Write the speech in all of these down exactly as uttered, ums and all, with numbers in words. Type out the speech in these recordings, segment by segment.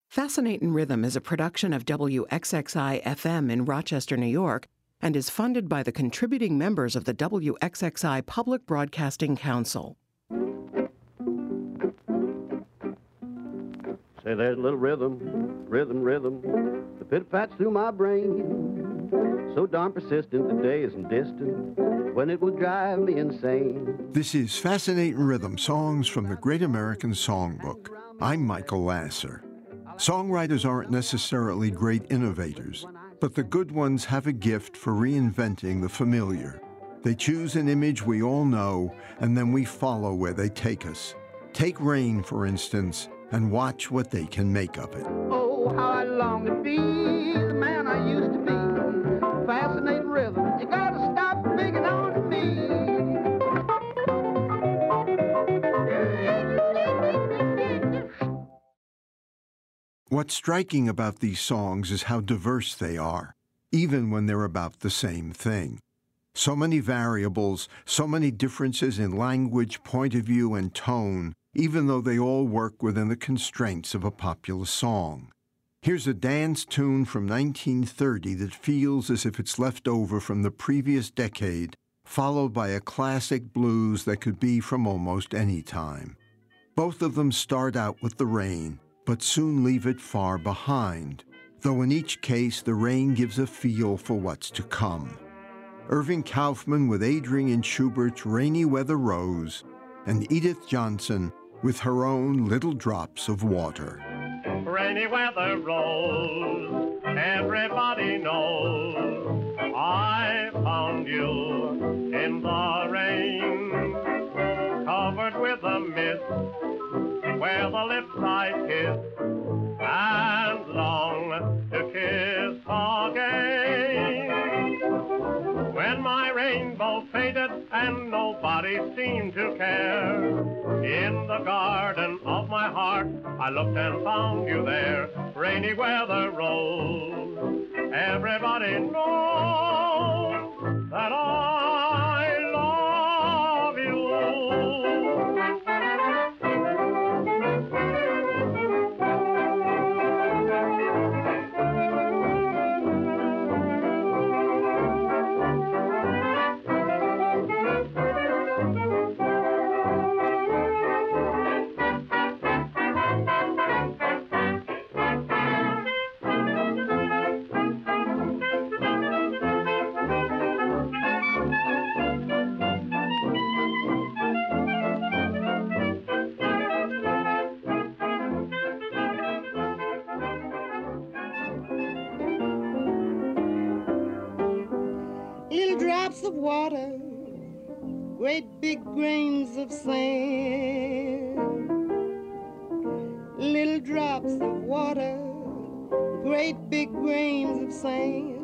Fascinatin' Rhythm is a production of W X X I F M in Rochester, New York, and is funded by the contributing members of the W X X I Public Broadcasting Council. Say, there's a little rhythm, rhythm, rhythm, the pit-pats through my brain. So darn persistent, the day isn't distant, when it will drive me insane. This is Fascinatin' Rhythm, songs from the Great American Songbook. I'm Michael Lasser. Songwriters aren't necessarily great innovators, but the good ones have a gift for reinventing the familiar. They choose an image we all know, and then we follow where they take us. Take Rain, for instance, and watch what they can make of it. Oh, how I long to be the man I used to be. Fascinating rhythm, you gotta stop picking on me. What's striking about these songs is how diverse they are, even when they're about the same thing. So many variables, so many differences in language, point of view, and tone, even though they all work within the constraints of a popular song. Here's a dance tune from nineteen thirty that feels as if it's left over from the previous decade, followed by a classic blues that could be from almost any time. Both of them start out with the rain, but soon leave it far behind, though in each case the rain gives a feel for what's to come. Irving Kaufman with Adrian Schubert's Rainy Weather Rose, and Edith Johnson with her own Little Drops of Water. Rainy weather rose, everybody knows I found you in the rain, covered with a mist where the lips I kiss and long to kiss again. When my rainbow faded and nobody seemed to care, in the garden of my heart I looked and found you there. Rainy weather rose, everybody knows that I love you. Of water, great big grains of sand. Little drops of water, great big grains of sand.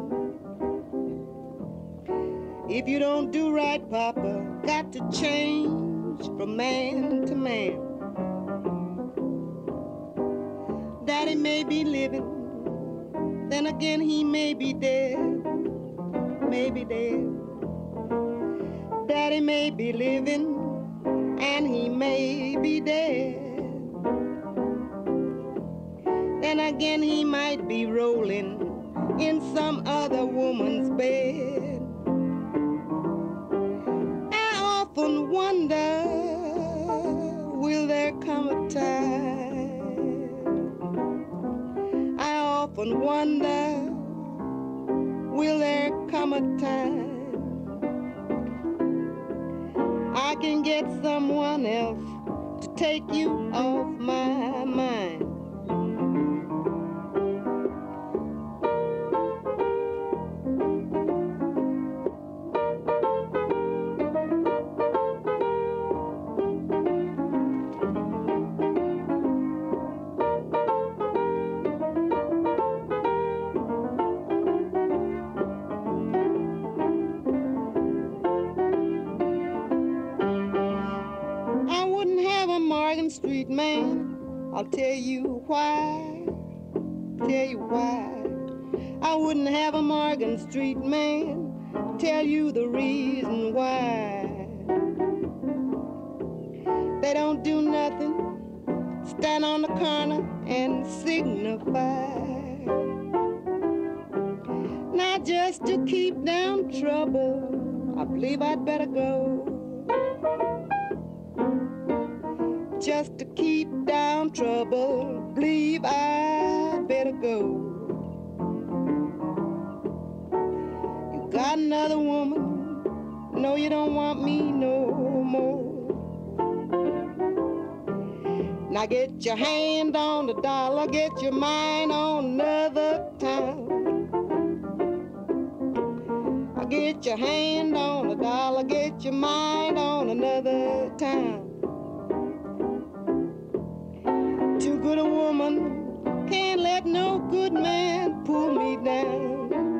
If you don't do right, Papa, got to change from man to man. Daddy may be living, then again he may be dead. Maybe dead. Daddy may be living and he may be dead. Then again he might be rolling in some other woman's bed. I often wonder, will there come a time? I often wonder, will there come a time I can get someone else to take you off my mind? Street man, I'll tell you why, tell you why. I wouldn't have a Morgan Street man, tell you the reason why. They don't do nothing, stand on the corner and signify. Now just to keep down trouble, I believe I'd better go. Just to keep down trouble, believe I'd better go. You got another woman, no, you don't want me no more. Now get your hand on the dollar, get your mind on another town. Now get your hand on the dollar, get your mind on another town. Too good a woman, can't let no good man pull me down.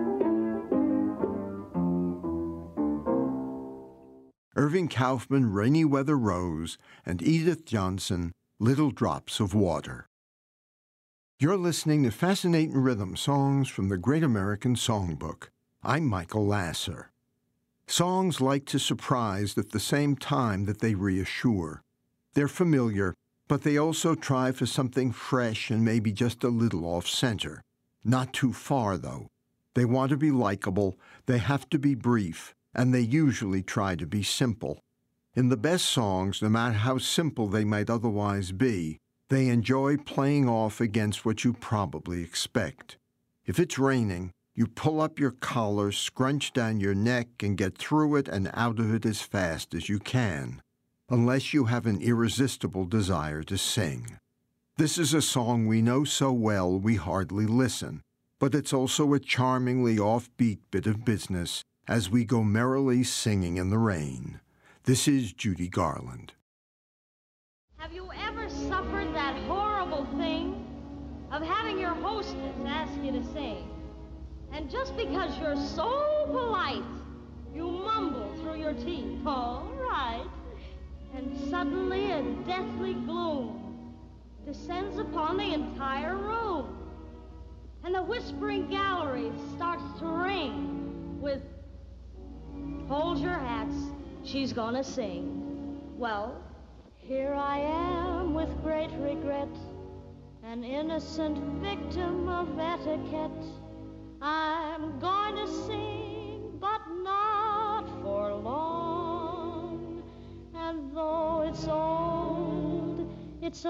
Irving Kaufman, Rainy Weather Rose, and Edith Johnson, Little Drops of Water. You're listening to Fascinating Rhythm Songs from the Great American Songbook. I'm Michael Lasser. Songs like to surprise at the same time that they reassure. They're familiar, but they also try for something fresh and maybe just a little off-center. Not too far, though. They want to be likable, they have to be brief, and they usually try to be simple. In the best songs, no matter how simple they might otherwise be, they enjoy playing off against what you probably expect. If it's raining, you pull up your collar, scrunch down your neck, and get through it and out of it as fast as you can, unless you have an irresistible desire to sing. This is a song we know so well we hardly listen, but it's also a charmingly offbeat bit of business as we go merrily singing in the rain. This is Judy Garland. Have you ever suffered that horrible thing of having your hostess ask you to sing? And just because you're so polite, you mumble through your teeth, all right. And suddenly a deathly gloom descends upon the entire room. And the whispering gallery starts to ring with, hold your hats, she's gonna sing. Well, here I am with great regret, an innocent victim of etiquette. I'm going to sing, but not for long. And though it's old, it's a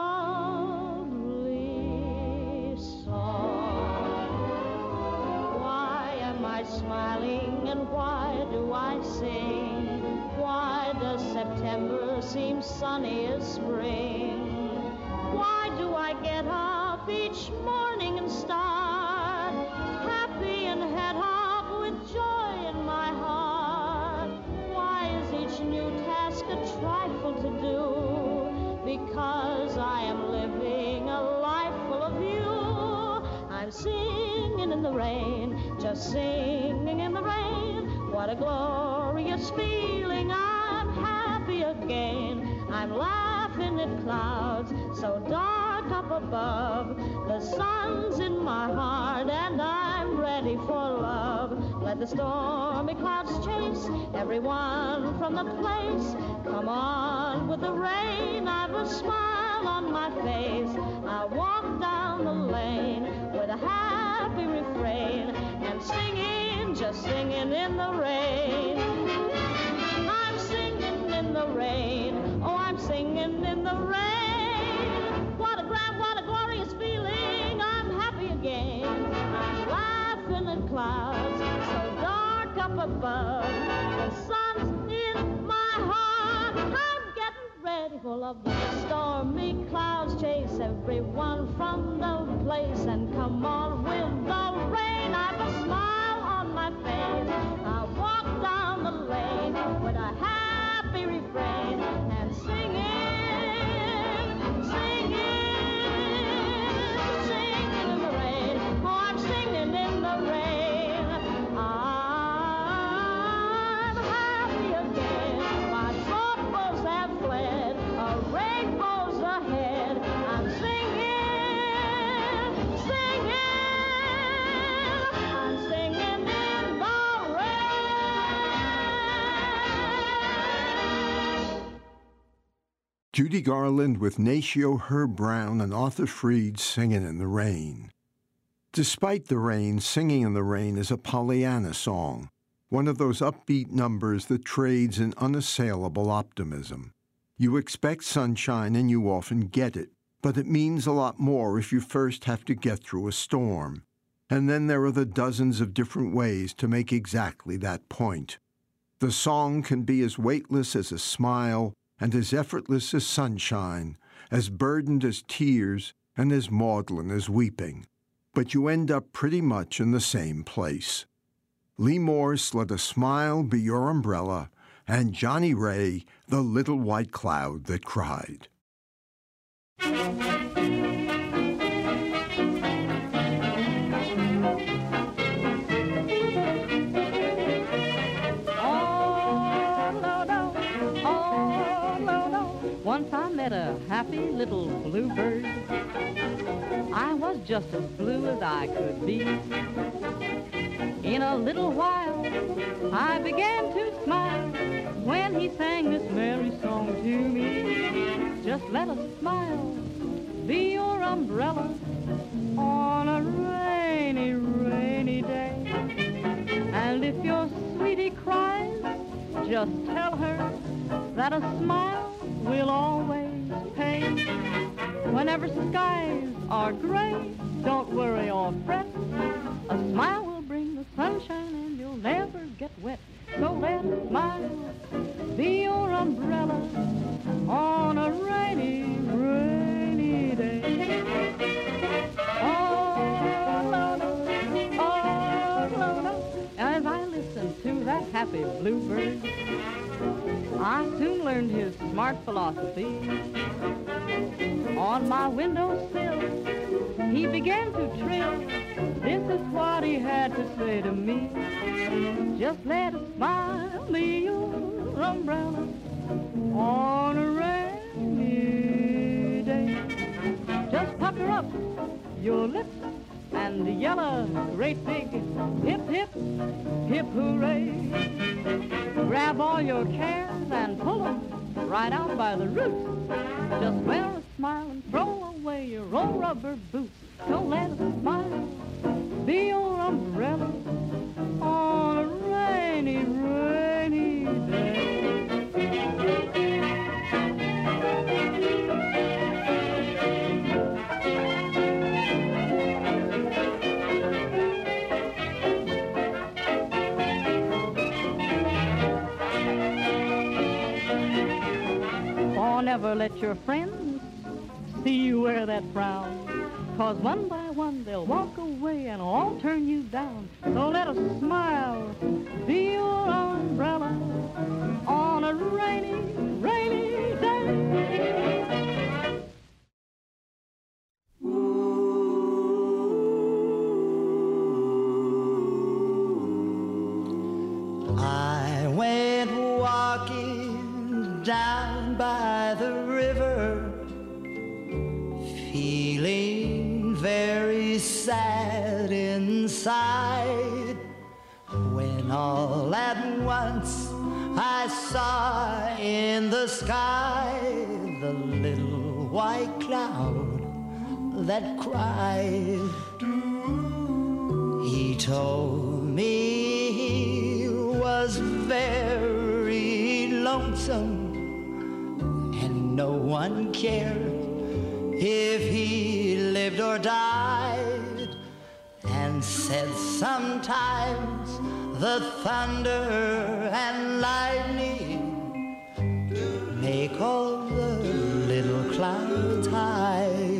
lovely song. Why am I smiling and why do I sing? Why does September seem sunny as spring? Why do I get up each morning and start happy and head up with joy in my heart? Why is each new task a trifle to do? Because I am living a life full of you. I'm singing in the rain, just singing in the rain. What a glorious feeling, I'm happy again. I'm laughing at clouds so dark up above. The sun's in my heart and I'm ready for love. Let the stormy clouds chase everyone from the place. Come on with the rain, I've a smile on my face. I walk down the lane with a happy refrain and singing, just singing in the rain. I'm singing in the rain, oh, I'm singing in the rain. What a grand, what a glorious feeling, I'm happy again. I'm laughing at clouds so dark up above. The sun's in my heart, I'm getting ready for love. The stormy clouds chase everyone from the place and come on with the rain. I've a smile on my face. I walk down the lane with a happy refrain and singing, singing, singing in the rain. Oh, I'm singing in the rain. I'm happy again. My troubles have fled. A rainbow's ahead. I'm singing, singing. Judy Garland with Natio, Herb Brown, and Arthur Freed singing in the rain. Despite the rain, Singing in the Rain is a Pollyanna song, one of those upbeat numbers that trades in unassailable optimism. You expect sunshine and you often get it, but it means a lot more if you first have to get through a storm. And then there are the dozens of different ways to make exactly that point. The song can be as weightless as a smile and as effortless as sunshine, as burdened as tears and as maudlin as weeping. But you end up pretty much in the same place. Lee Morse, Let a Smile Be Your Umbrella, and Johnny Ray, The Little White Cloud That Cried. Once I met a happy little bluebird. I was just as blue as I could be. In a little while, I began to smile when he sang this merry song to me. Just let a smile be your umbrella on a rainy, rainy day. And if your sweetie cries, just tell her that a smile will always pay. Whenever skies are gray, don't worry or fret. A smile will bring the sunshine and you'll never get wet. So let a smile be your umbrella on a rainy, rainy day. Oh, Lord, oh, Lord. As I listened to that happy bluebird, I soon learned his smart philosophy. On my windowsill, he began to trill. This is what he had to say to me. Just let a smile be your umbrella on a rainy day. Just pucker up your lips and yell a great big hip, hip, hip hooray. Grab all your cares and pull them right out by the roots. Just wear a smile and throw away your old rubber boots. Don't let a smile be your umbrella on a rainy, rainy day. Never let your friends see you wear that frown, 'cause one by one they'll walk away and all turn you down. So let a smile be your umbrella on a rainy, rainy day. I went walking down by the river, feeling very sad inside, when all at once I saw in the sky the little white cloud that cried. He told me he was very lonesome and no one cared if he lived or died, and said sometimes the thunder and lightning make all the little clouds hide.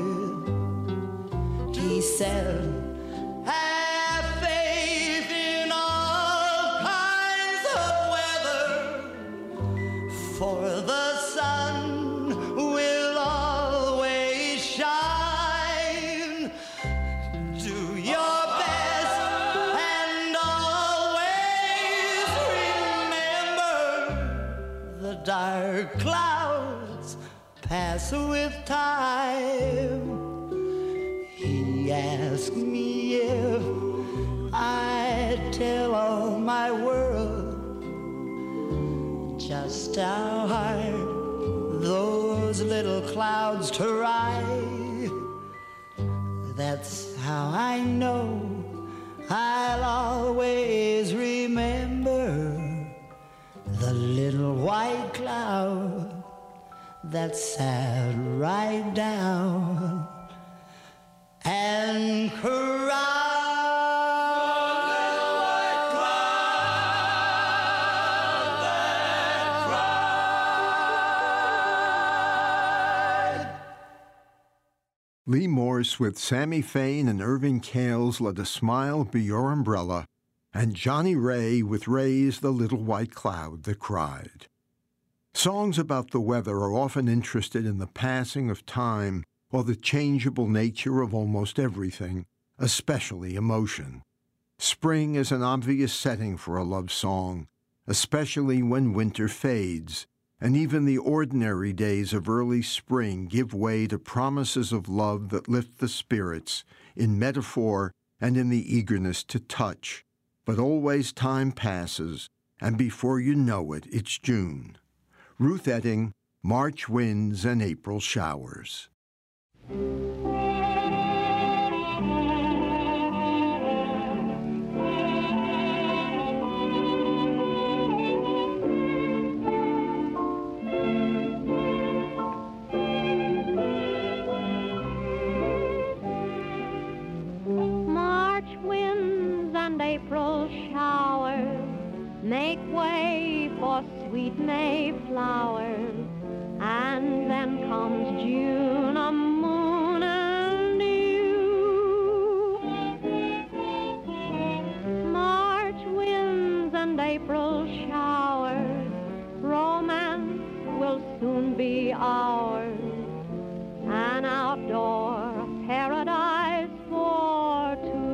He said, have faith in all kinds of weather, for the sun will always shine. Do your best and always remember the dark clouds pass with time. He asked me if I'd tell all my world just how hard those That's how I know I'll always remember the little white cloud that sat right down and cried. Lee Morse with Sammy Fain and Irving Kales, Let a Smile Be Your Umbrella, and Johnny Ray with Ray's The Little White Cloud That Cried. Songs about the weather are often interested in the passing of time or the changeable nature of almost everything, especially emotion. Spring is an obvious setting for a love song, especially when winter fades, and even the ordinary days of early spring give way to promises of love that lift the spirits in metaphor and in the eagerness to touch. But always time passes, and before you know it, it's June. Ruth Etting, March Winds and April Showers. April showers make way for sweet May flowers, and then comes June, a moon and dew. March winds and April showers, romance will soon be ours, an outdoor paradise for two.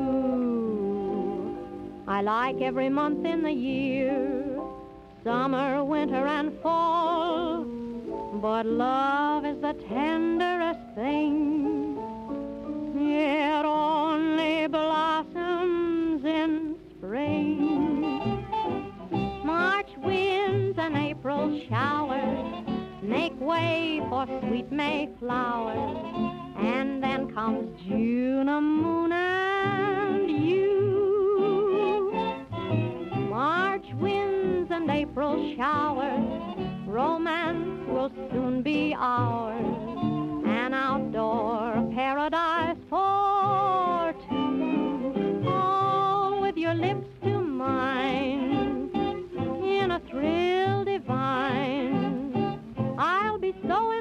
I like every month in the year, summer, winter, and fall, but love is the tenderest thing. It only blossoms in spring. March winds and April showers make way for sweet May flowers, and then comes June, a moon and you. March winds and April showers, romance will soon be ours, an outdoor paradise for two. Oh, with your lips to mine, in a thrill divine, I'll be so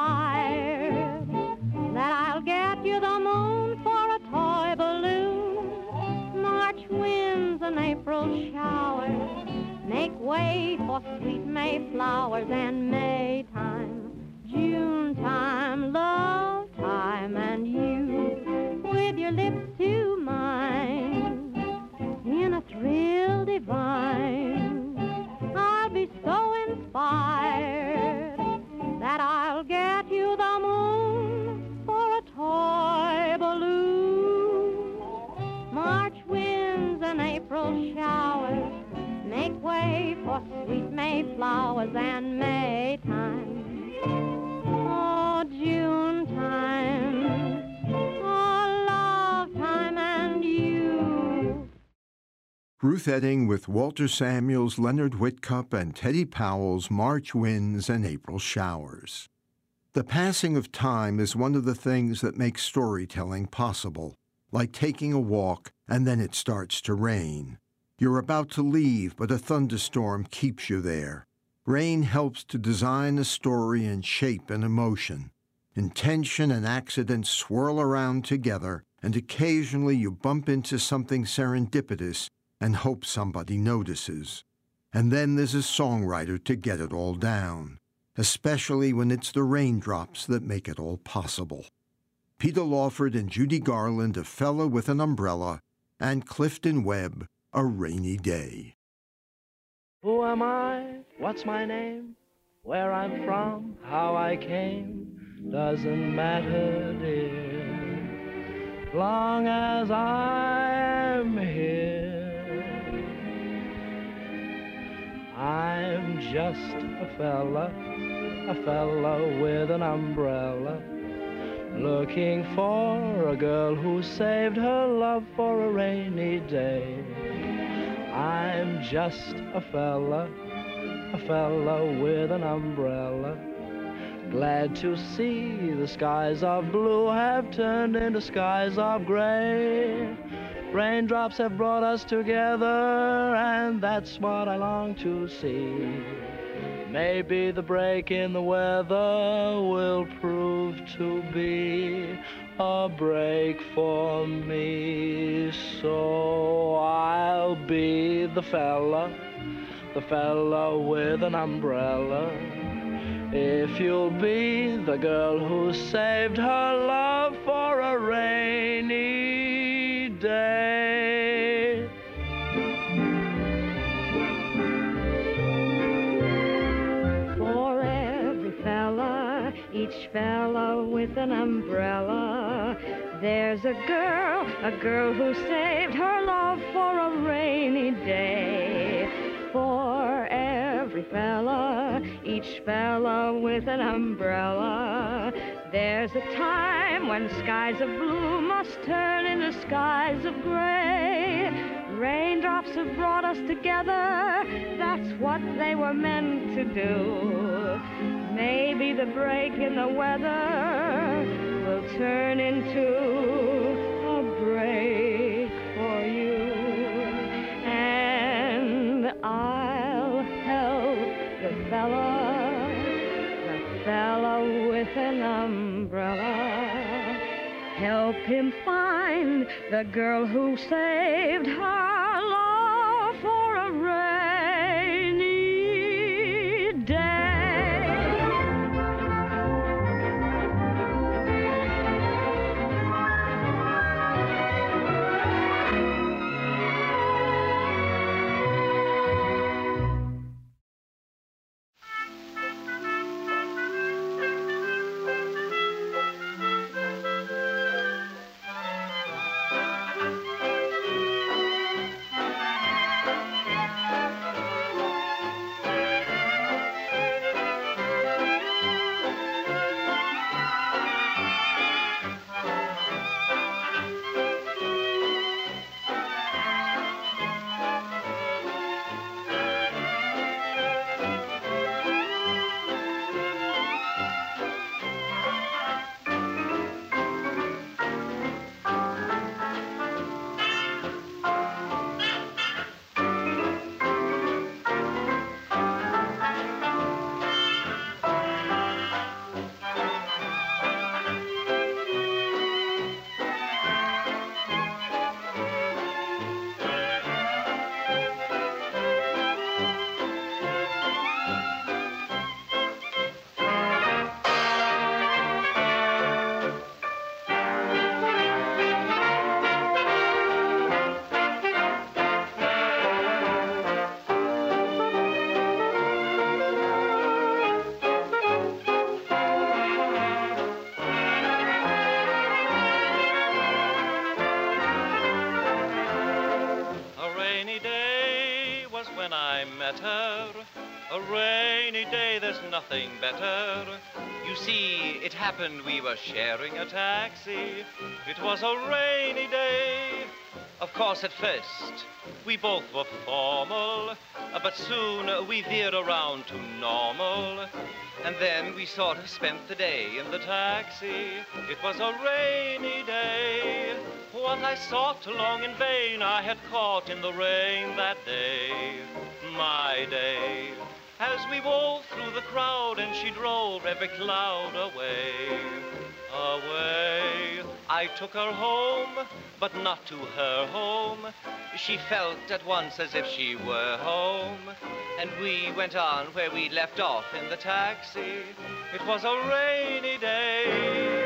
inspired that I'll get you the moon for a toy balloon. March winds and April showers make way for sweet May flowers, and May time, June time, love time, and you with your lips to mine in a thrill divine. I'll be so inspired that I'll get you the moon for a toy balloon. March winds and April showers make way for sweet May flowers, and May time, oh, June time, oh, love time, and you. Ruth Etting with Walter Samuels, Leonard Whitcup, and Teddy Powell's March Winds and April Showers. The passing of time is one of the things that makes storytelling possible, like taking a walk and then it starts to rain. You're about to leave, but a thunderstorm keeps you there. Rain helps to design a story and shape an emotion. Intention and accident swirl around together, and occasionally you bump into something serendipitous and hope somebody notices. And then there's a songwriter to get it all down, especially when it's the raindrops that make it all possible. Peter Lawford and Judy Garland, A Fella with an Umbrella, and Clifton Webb, A Rainy Day. Who am I? What's my name? Where I'm from? How I came? Doesn't matter, dear, long as I'm here. I'm just a fella, a fella with an umbrella, looking for a girl who saved her love for a rainy day. I'm just a fella, a fella with an umbrella, glad to see the skies of blue have turned into skies of gray. Raindrops have brought us together, and that's what I long to see. Maybe the break in the weather will prove to be a break for me. So I'll be the fella, the fella with an umbrella, if you'll be the girl who saved her love for a rainy day. For every fella, each fella with an umbrella, there's a girl, a girl who saved her love for a rainy day. For every fella, each fella with an umbrella, there's a time when skies of blue must turn into skies of gray. Raindrops have brought us together, that's what they were meant to do. Maybe the break in the weather will turn into a break for you. And I'll help the fella, the fella with an umbrella, help him find the girl who saved her love for a rainy day. Nothing better. You see, it happened we were sharing a taxi. It was a rainy day. Of course, at first, we both were formal, but soon we veered around to normal. And then we sort of spent the day in the taxi. It was a rainy day. What I sought long in vain I had caught in the rain that day. My day. As we wove through the crowd and she drove every cloud away, away. I took her home, but not to her home. She felt at once as if she were home. And we went on where we left off in the taxi. It was a rainy day.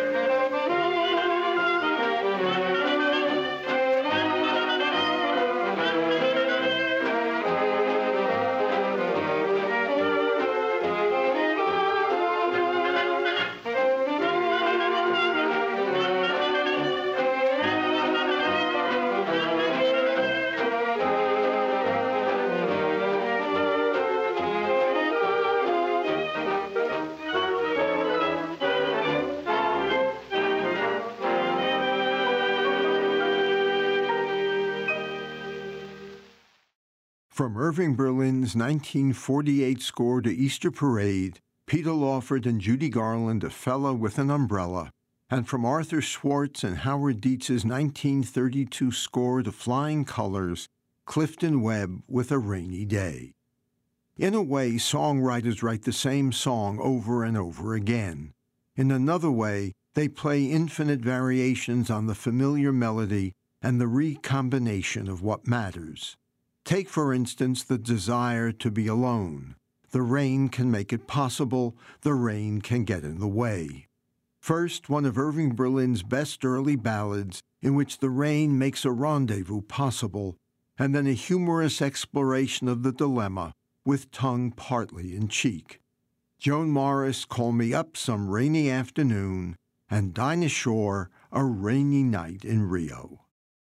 From Irving Berlin's nineteen forty-eight score to Easter Parade, Peter Lawford and Judy Garland, A Fella with an Umbrella, and from Arthur Schwartz and Howard Dietz's nineteen thirty-two score to Flying Colors, Clifton Webb with A Rainy Day. In a way, songwriters write the same song over and over again. In another way, they play infinite variations on the familiar melody and the recombination of what matters. Take, for instance, the desire to be alone. The rain can make it possible, the rain can get in the way. First, one of Irving Berlin's best early ballads, in which the rain makes a rendezvous possible, and then a humorous exploration of the dilemma, with tongue partly in cheek. Joan Morris, Call Me Up Some Rainy Afternoon, and Dinah Shore, A Rainy Night in Rio.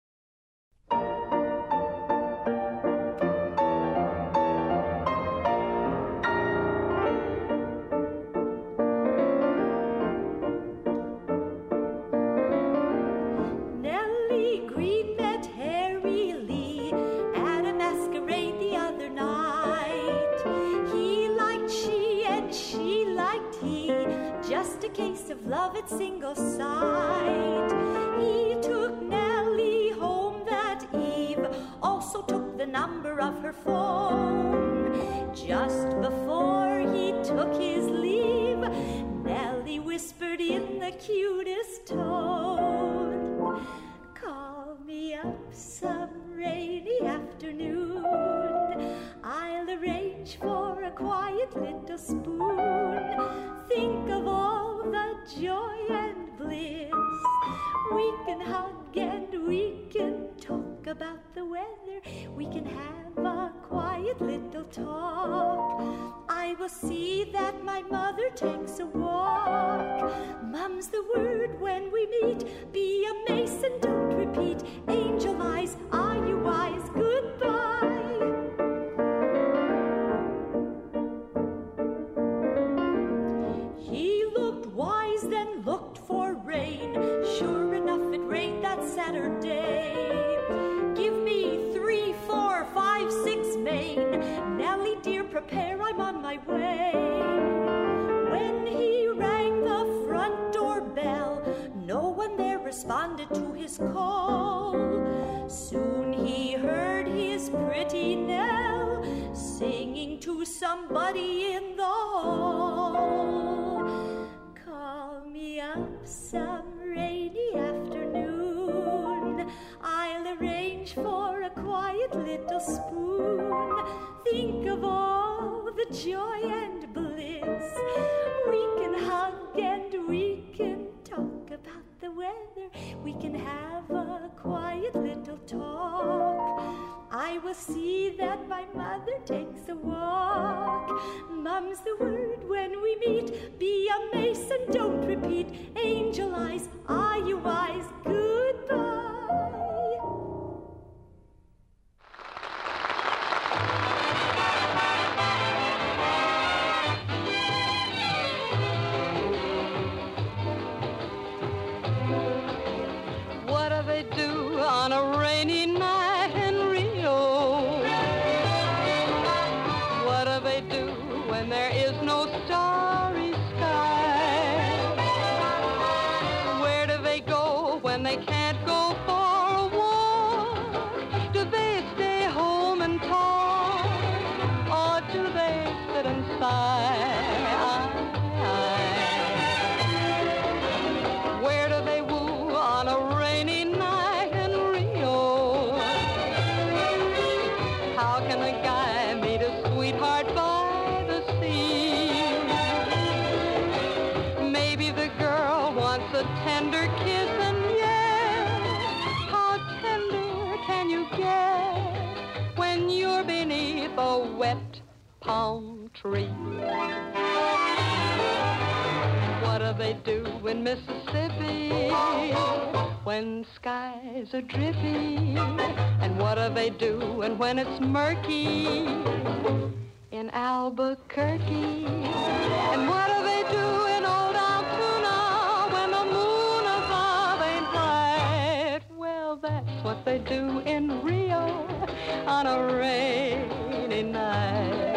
Of love at single sight. He took Nellie home that eve, also took the number of her phone. Just before he took his leave, Nellie whispered in the cutest tone, call me up some rainy afternoon. I'll arrange for a quiet little spoon. Think of all the joy and bliss. We can hug and we can talk about the weather. We can have a quiet little talk. I will see that my mother takes a walk. Mum's the word when we meet. Be a mason, don't repeat. Angel eyes, are you wise? Goodbye. Then looked for rain. Sure enough, it rained that Saturday. Give me three, four, five, six Maine. Nellie, dear, prepare, I'm on my way. When he rang the front door bell, no one there responded to his call. Soon he heard his pretty Nell singing to somebody in the hall. Call me up some rainy afternoon. I'll arrange for a quiet little spoon. Think of all the joy and bliss. We can hug and we can talk about the weather. We can have a quiet little talk. I will see that my mother takes a walk. Mum's the word when we meet. Be a mason, don't repeat. Angel eyes, are you wise? Goodbye. What do they do on a rainy night in Rio? What do they do when there is no starry sky? Where do they go when they can't go for a walk? Do they stay home and talk, or do they sit and sigh? Where do they woo on a rainy night in Rio? How can a guy meet a sweetheart by the sea? Maybe the girl wants a tender kiss, and yes, how tender can you get when you're beneath a wet palm tree? What do they do in Mississippi when skies are drippy? And what do they do and when it's murky in Albuquerque? And what do they do in old Altoona when the moon above ain't bright? Well, that's what they do in Rio on a rainy rainy night.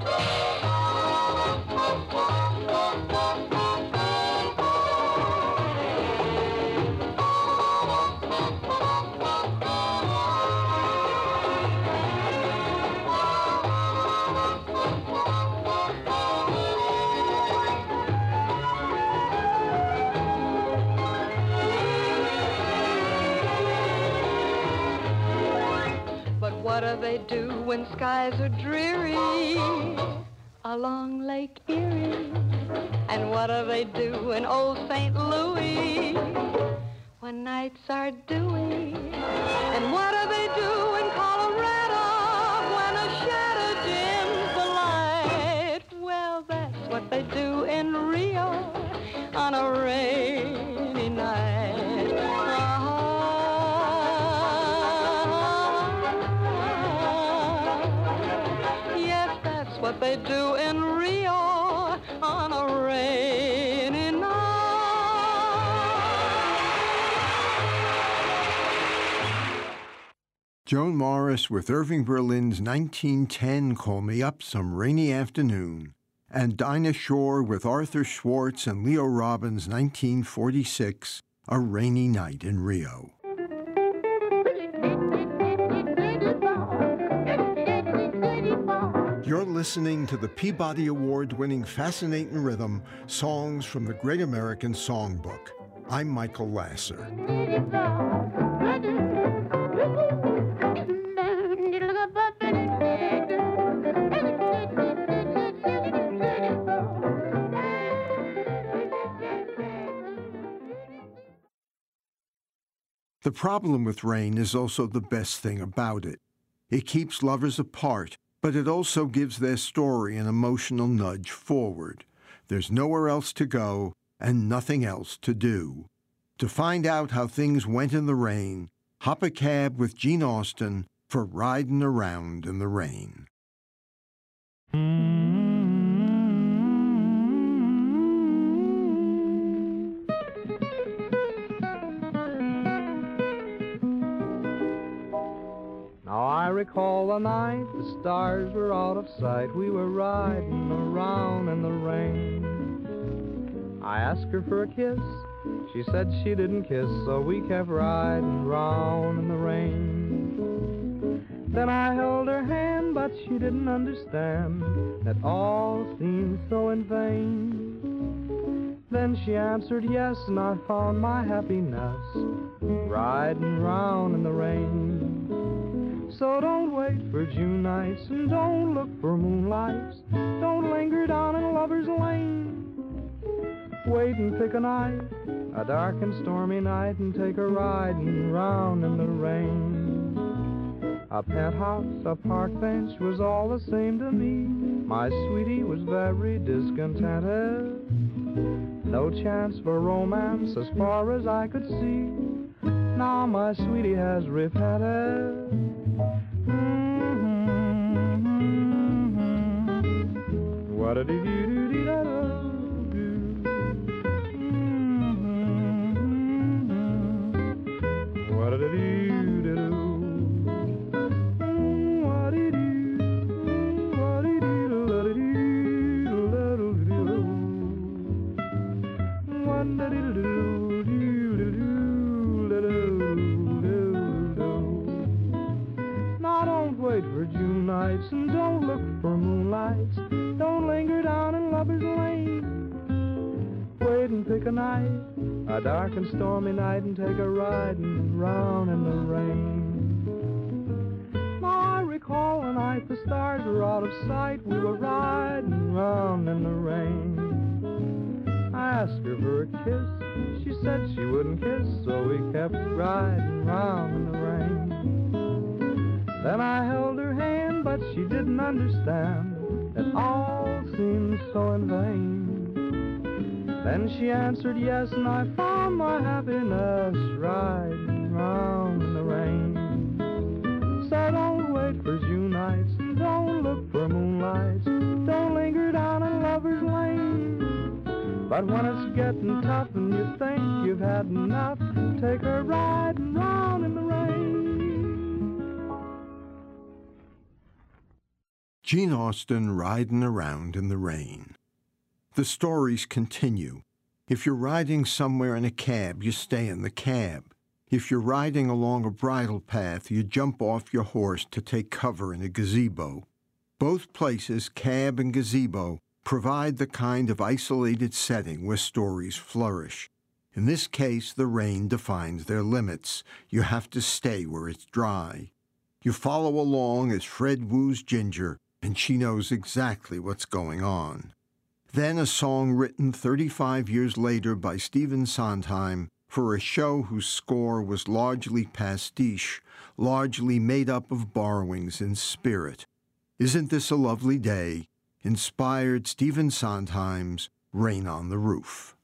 What do they do when skies are dreary along Lake Erie? And what do they do in old Saint Louis when nights are dewy? And what do they do in Colorado when a shadow dims the light? Well, that's what they do in Rio on a rainy night. Uh-huh. What they do in Rio on a rainy night. Joan Morris with Irving Berlin's nineteen ten Call Me Up Some Rainy Afternoon, and Dinah Shore with Arthur Schwartz and Leo Robbins' nineteen forty-six A Rainy Night in Rio. You're listening to the Peabody Award-winning Fascinating Rhythm, Songs from the Great American Songbook. I'm Michael Lasser. The problem with rain is also the best thing about it. It keeps lovers apart, but it also gives their story an emotional nudge forward. There's nowhere else to go and nothing else to do. To find out how things went in the rain, hop a cab with Gene Austin for Riding Around in the Rain. Now I recall the night, the stars were out of sight. We were riding around in the rain. I asked her for a kiss, she said she didn't kiss, so we kept riding round in the rain. Then I held her hand, but she didn't understand that all seemed so in vain. Then she answered yes, and I found my happiness riding round in the rain. So don't wait for June nights and don't look for moonlights. Don't linger down in lover's lane. Wait and pick a night, a dark and stormy night, and take a riding round in the rain. A penthouse, a park bench was all the same to me. My sweetie was very discontented. No chance for romance as far as I could see. Now my sweetie has repented. Mm-hmm. What-a-dee-dee-dee-dee-da-da. Now don't wait for June nights and don't look for moonlights. Don't linger down in lover's lane. Wait and pick a night, a dark and stormy night, and take a riding round in the rain. Now I recall a night the stars were out of sight. We were riding round in the rain. I asked her for a kiss, she said she wouldn't kiss, so we kept riding round in the rain. Then I held her hand, but she didn't understand that all seemed so in vain. Then she answered yes, and I found my happiness riding round in the rain. So don't wait for June nights, and don't look for moonlights. Don't linger down in lover's lane. But when it's getting tough and you think you've had enough, take her riding round in the rain. Gene Austin riding around in the rain. The stories continue. If you're riding somewhere in a cab, you stay in the cab. If you're riding along a bridle path, you jump off your horse to take cover in a gazebo. Both places, cab and gazebo, provide the kind of isolated setting where stories flourish. In this case, the rain defines their limits. You have to stay where it's dry. You follow along as Fred woos Ginger, and she knows exactly what's going on. Then a song written thirty-five years later by Stephen Sondheim for a show whose score was largely pastiche, largely made up of borrowings in spirit. Isn't This a Lovely Day? Inspired Stephen Sondheim's Rain on the Roof.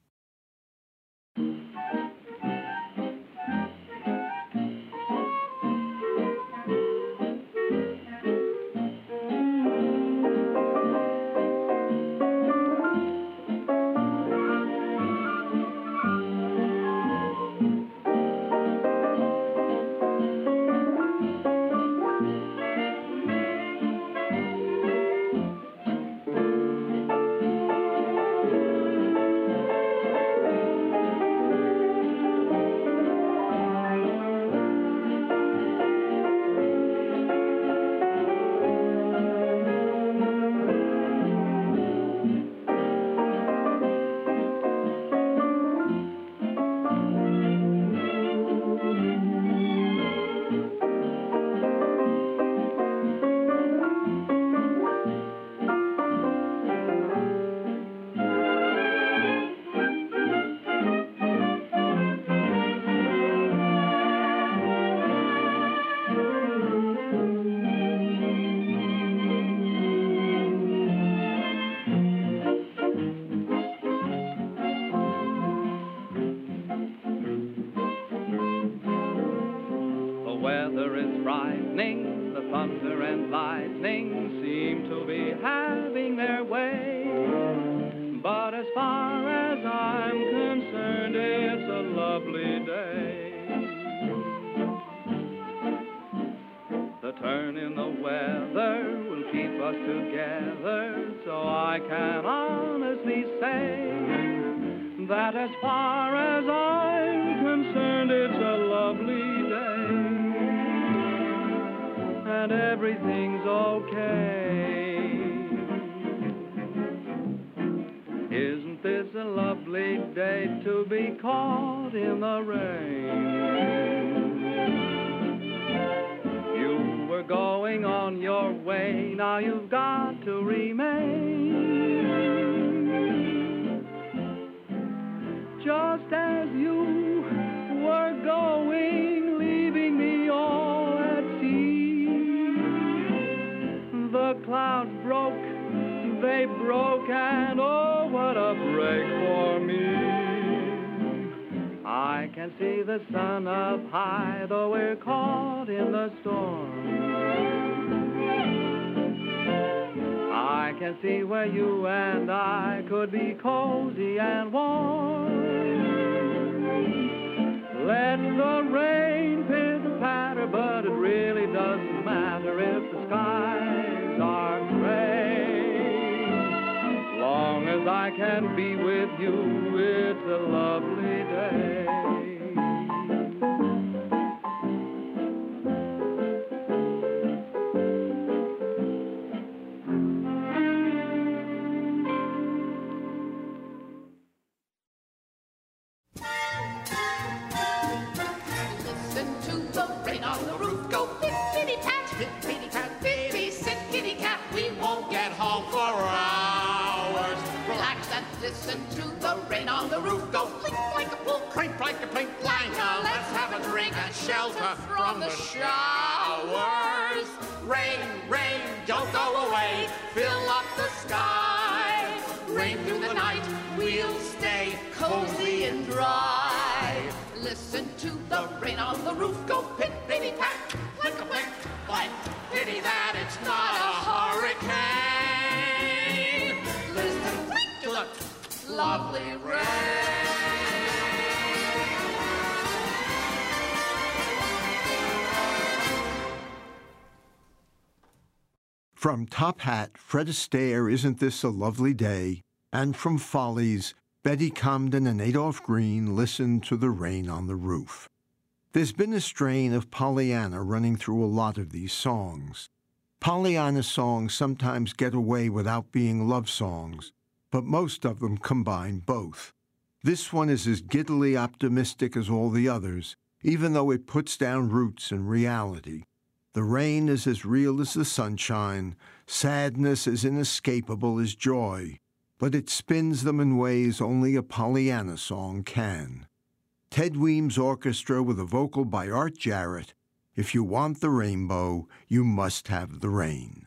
From Top Hat, Fred Astaire, Isn't This a Lovely Day? And from Follies, Betty Comden and Adolph Green, Listen to the Rain on the Roof. There's been a strain of Pollyanna running through a lot of these songs. Pollyanna songs sometimes get away without being love songs, but most of them combine both. This one is as giddily optimistic as all the others, even though it puts down roots in reality. The rain is as real as the sunshine, sadness as inescapable as joy, but it spins them in ways only a Pollyanna song can. Ted Weems Orchestra with a vocal by Art Jarrett. If you want the rainbow, you must have the rain.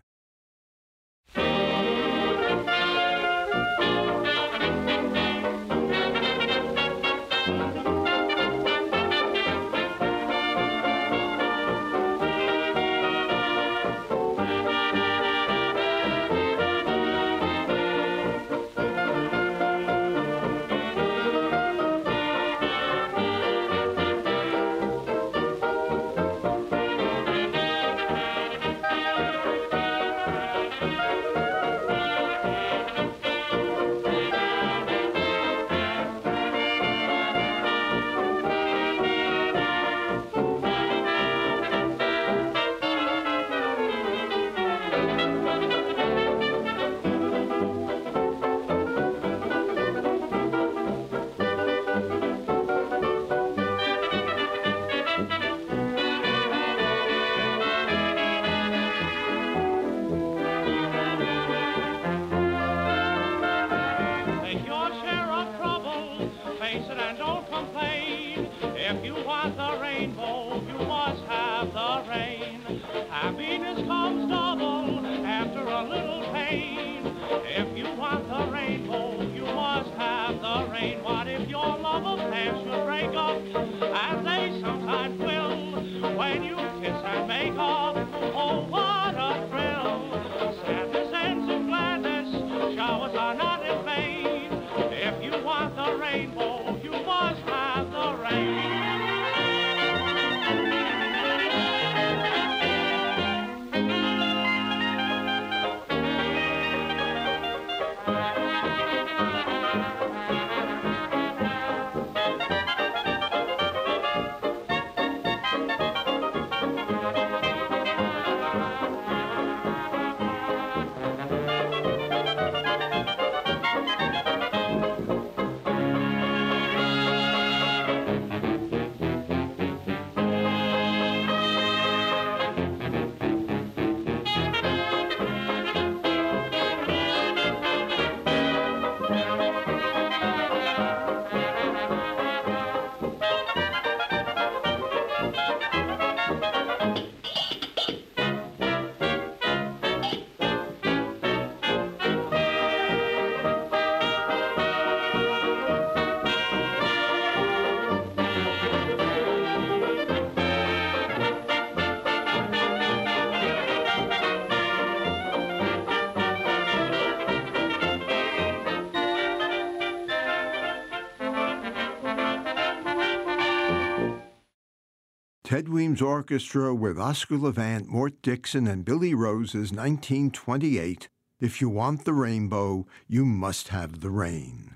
Ted Weems Orchestra with Oscar Levant, Mort Dixon, and Billy Rose's nineteen twenty-eight, If You Want the Rainbow, You Must Have the Rain.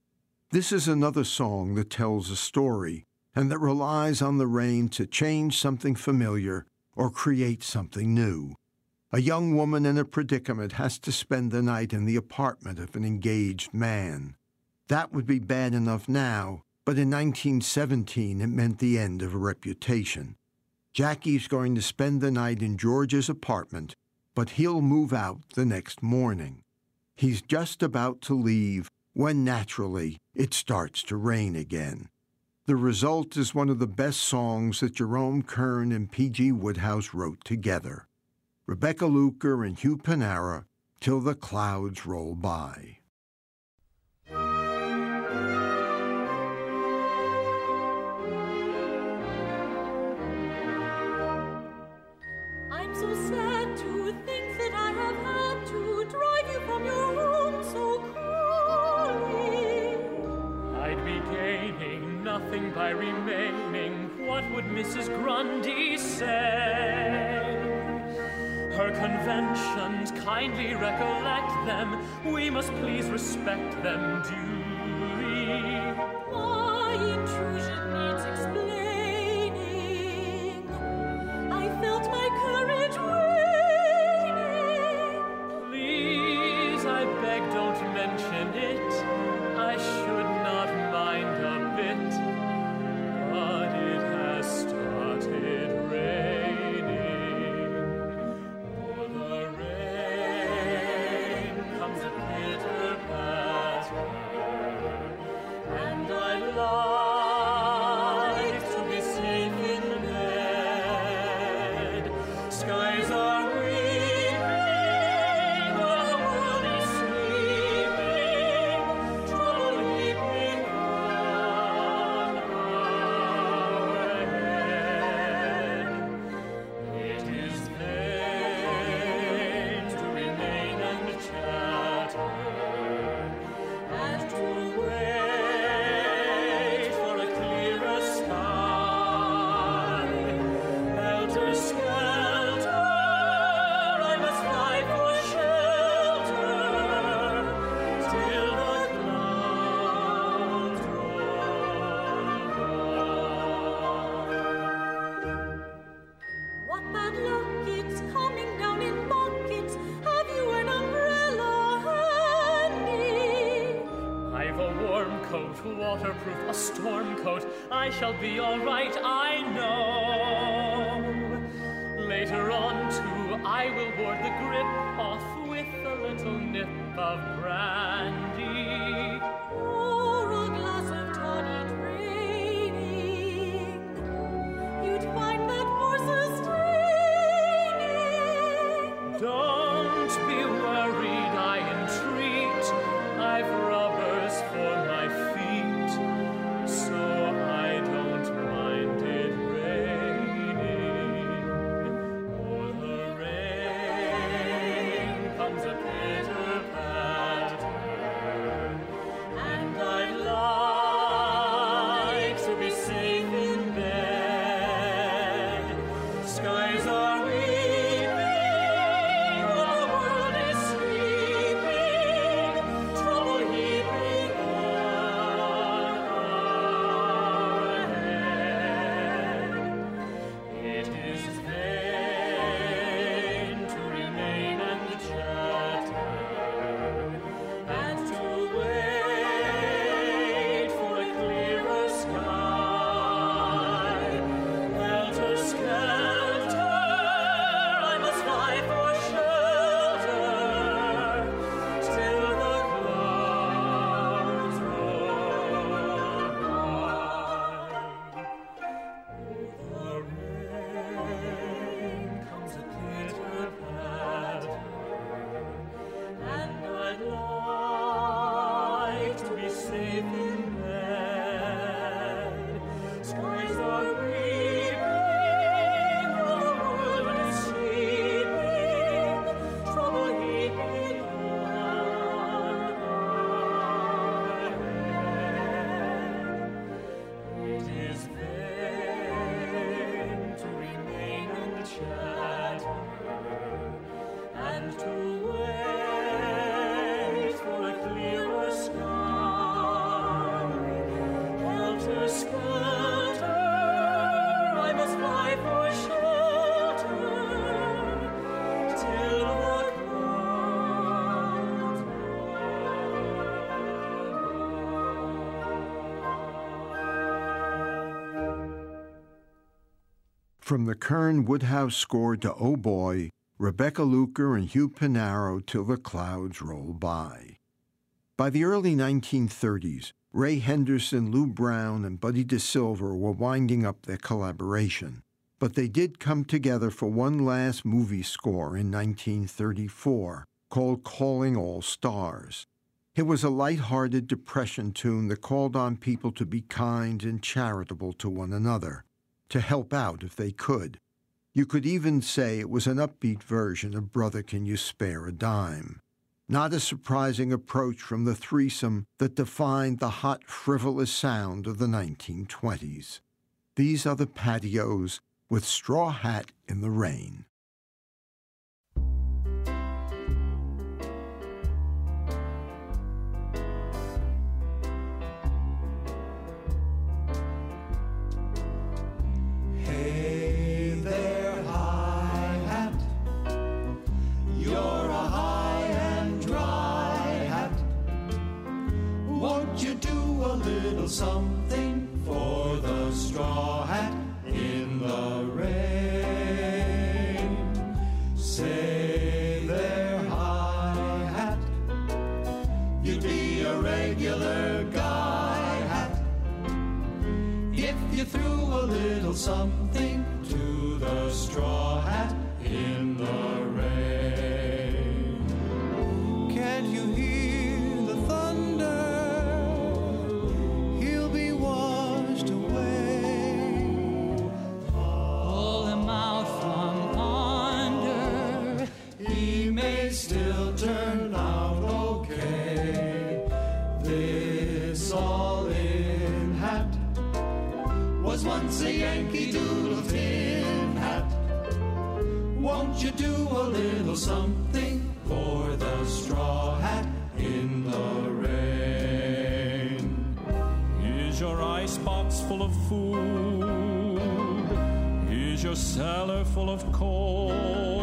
This is another song that tells a story and that relies on the rain to change something familiar or create something new. A young woman in a predicament has to spend the night in the apartment of an engaged man. That would be bad enough now, but in nineteen seventeen it meant the end of a reputation. Jackie's going to spend the night in George's apartment, but he'll move out the next morning. He's just about to leave when, naturally, it starts to rain again. The result is one of the best songs that Jerome Kern and P G Woodhouse wrote together. Rebecca Luker and Hugh Panara, Till the Clouds Roll By. I'm so sad to think that I have had to drive you from your home so coolly. I'd be gaining nothing by remaining. What would Missus Grundy say? Her conventions, kindly recollect them. We must please respect them duly. My intrusion needs explaining. I felt my courage waning. Please, I beg, don't mention it. I should not mind a bit, but it has started raining. Oh, the rain comes a pitter-patter, and I'd like to be safe in bed. Skies are weeping, the world is sleeping, trouble heaping on our head. It is vain to remain and chatter, and to wait for a clearer sky. Helter skelter, I must fly for shelter till the clouds roll by. What bad luck, it's coming down in buckets. Have you an umbrella handy? I've a warm coat, waterproof, a storm coat. I shall be all right, I know. Later on, too, I will ward the grip off with a little nip of brandy. Or a glass of toddy draining. You'd find that more sustaining. Don't be worried, I entreat. I've rubbers for my feet, so I don't mind it raining. Oh, the rain comes a pitter-patter, and I'd like to be safe in bed. Skies are weeping, the world is sleeping, trouble heaping on our head. It is vain to remain and chatter, and to wait for a clearer sky. Helter skelter, I must fly for shelter till the clouds roll by. The rain comes a pitter-patter, and I'd like to be safe in bed. Skies are weeping, the world is sleeping, trouble heaping on our head. It is vain to remain and chatter, and to wait for a clearer sky. Helter skelter, I must fly for shelter till the clouds From the Kern Woodhouse score to Oh Boy, Rebecca Luker and Hugh Panaro, Till the Clouds Roll By. By the early nineteen thirties, Ray Henderson, Lou Brown, and Buddy DeSilva were winding up their collaboration, but they did come together for one last movie score in nineteen thirty-four, called Calling All Stars. It was a light-hearted depression tune that called on people to be kind and charitable to one another, to help out if they could. You could even say it was an upbeat version of Brother, Can You Spare a Dime? Not a surprising approach from the threesome that defined the hot, frivolous sound of the nineteen twenties. These are the Patios with Straw Hat in the Rain. straw hat in the rain. Can't you hear the thunder? He'll be washed away. Pull him out from under. He may still turn out okay. This all-in hat was once a Yankee Doodle tin hat. Won't you do a little something for the straw hat in the rain? Is your icebox full of food? Is your cellar full of coal?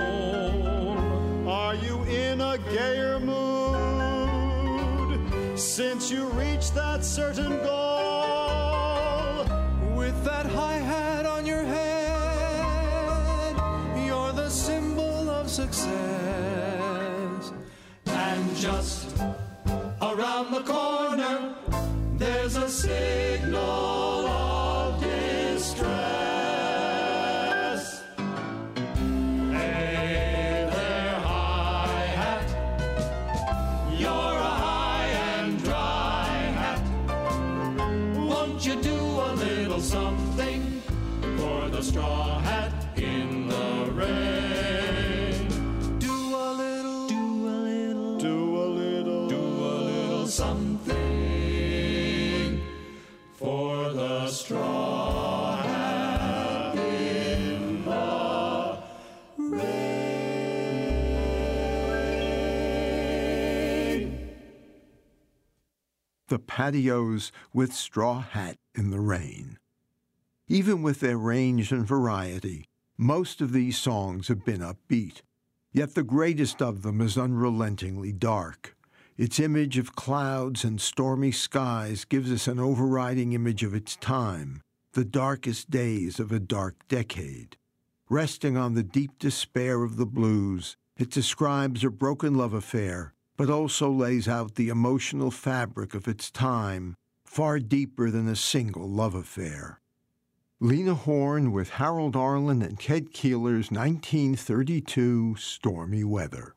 Are you in a gayer mood since you reached that certain goal? With that high hat on your head, you're the symbol of success. And just around the corner, there's a signal of distress. Hey there, high hat, you're a high and dry hat. Won't you do a little something for the straw hat in the rain? Do a little, do a little, do a little, do a little something for the straw hat in the rain. The Patios with Straw Hat in the Rain. Even with their range and variety, most of these songs have been upbeat. Yet the greatest of them is unrelentingly dark. Its image of clouds and stormy skies gives us an overriding image of its time, the darkest days of a dark decade. Resting on the deep despair of the blues, it describes a broken love affair, but also lays out the emotional fabric of its time, far deeper than a single love affair. Lena Horne with Harold Arlen and Ted Keeler's nineteen thirty-two Stormy Weather.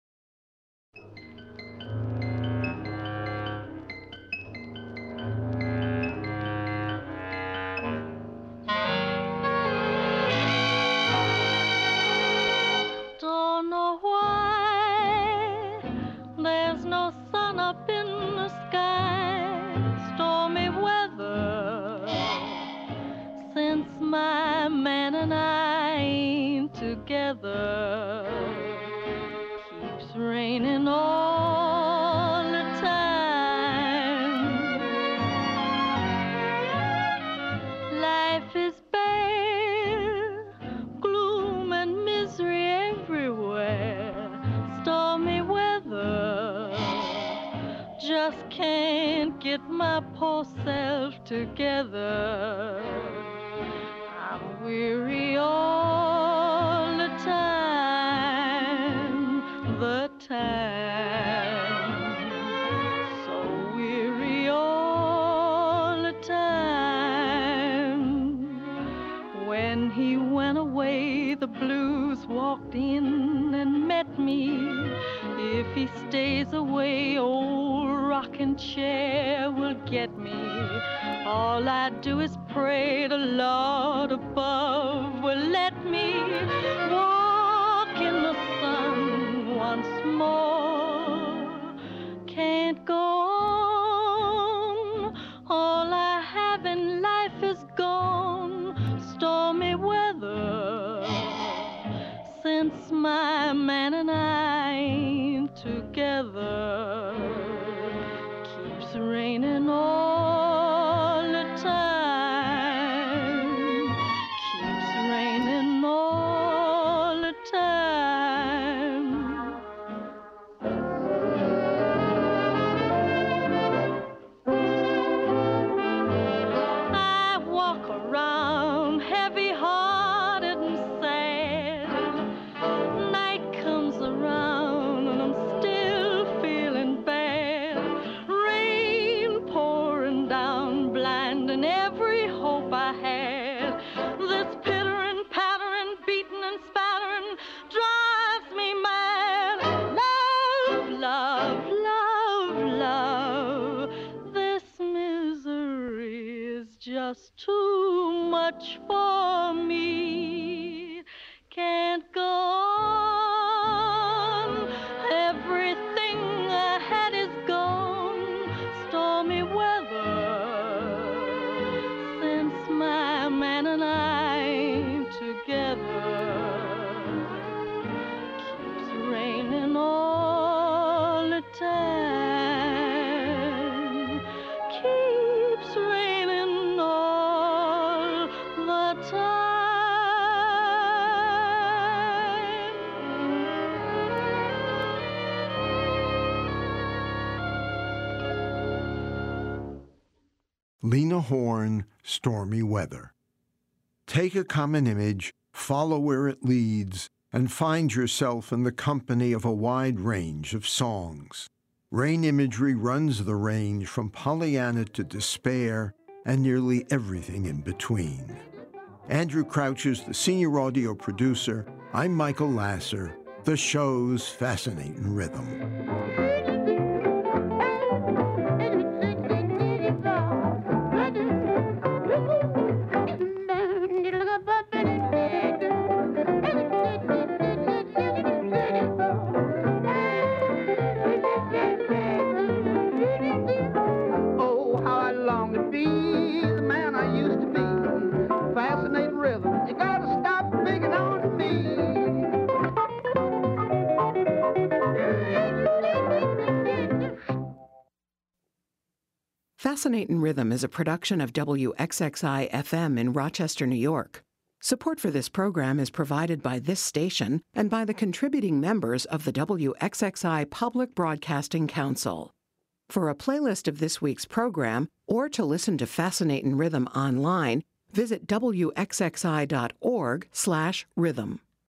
Don't know why there's no sun up in the sky. Stormy weather since my man and I ain't together. Keeps raining all the time. Life is bare, gloom and misery everywhere. Stormy weather, just can't get my poor self together. I'm weary all the time, the time. So weary all the time. When he went away, the blues walked in and met me. If he stays away, old rocking chair will get me. All I do is pray the Lord above will let me walk in the sun once more. Can't go on, all I have in life is gone. Stormy weather since my man and I ain't together. Keeps raining all the time. Keeps raining all the time. I walk around heavy-hearted and sad. Night comes around and I'm still feeling just too much for me. Can't go on. Everything I had is gone. Stormy weather since my man and I together. Keeps raining all the time. Keeps raining all the time. Lena Horne, Stormy Weather. Take a common image, follow where it leads, and find yourself in the company of a wide range of songs. Rain imagery runs the range from Pollyanna to despair and nearly everything in between. Andrew Crouch is the senior audio producer. I'm Michael Lasser. The show's Fascinating Rhythm. Oh, how I long to be the man I used to be. Fascinating rhythm, you gotta stop picking on me. Fascinating Rhythm is a production of W X X I F M in Rochester, New York. Support for this program is provided by this station and by the contributing members of the W X X I Public Broadcasting Council. For a playlist of this week's program, or to listen to Fascinating Rhythm online, visit W X X I dot org slash rhythm.